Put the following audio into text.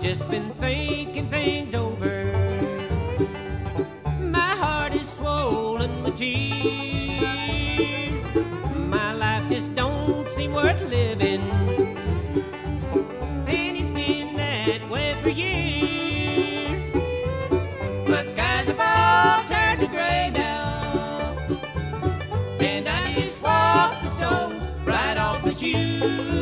just been thinking things over. My heart is swollen with tears. My life just don't seem worth living. And it's been that way for years. My skies have all turned to gray now. And I just walk the soul right off with you.